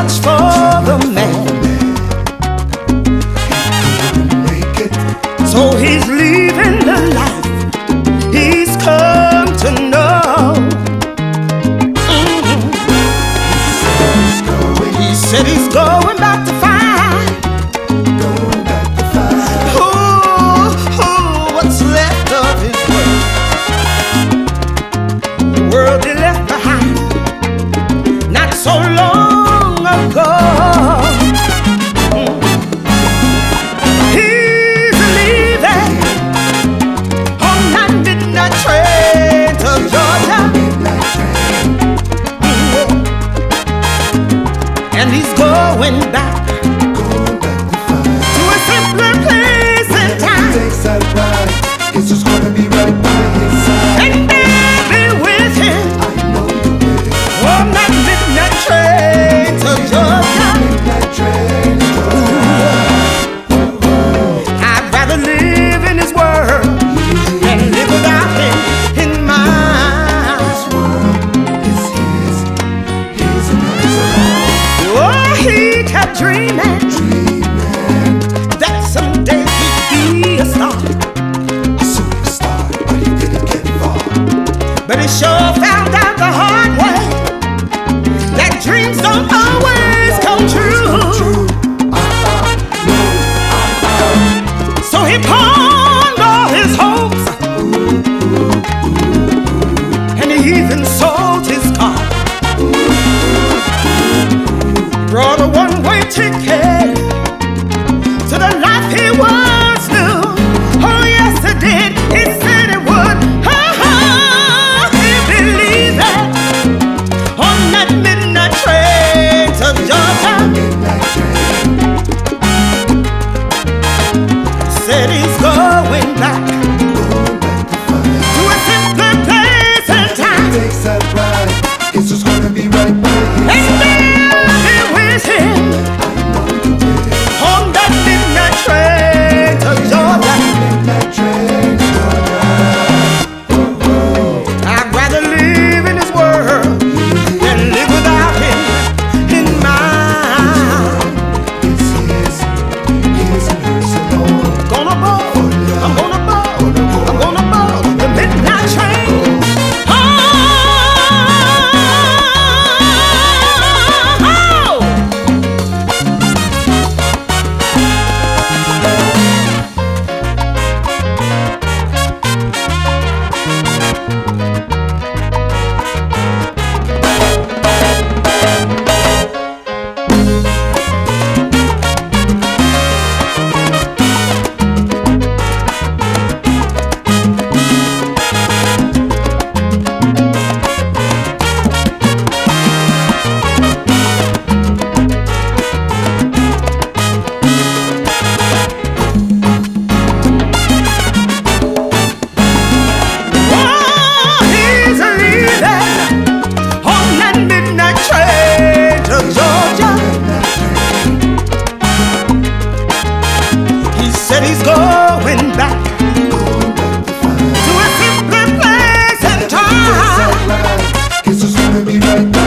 much for the man. So he's leaving the life he's come to know. He said he's going back to find what's left of his world he left behind not so long ago. He's leaving on that midnight train to Georgia, and he's going back to a simpler place in time. It's just gonna be right by his side. And they'll be with him on that midnight train to Georgia. Midnight train to I'd rather live in his world than live without him in mine. This world is his and hers alone. Oh, he kept dreaming that someday he'd be a star, A superstar, but he didn't get far. but he sure found out the hard way that dreams don't always come true. So he pawned all his hopes, and he even sold his car. Brought a one-way ticket to the life he once knew. Oh yes, it did. He said it would. He believed it on that midnight train to Georgia. Midnight train, Said he's going back to a simpler place and time. takes that ride. It's just gonna be right by his And side. they'll be with him on that midnight train to Georgia. Midnight train to I'd rather live in his world than live without him in mine. It's his and hers alone. Gonna board, I'm gonna board, I'm gonna board the midnight train. Oh, he's leaving on that midnight train to Georgia. He said he's going back to a simpler place and time. It's just gonna be right by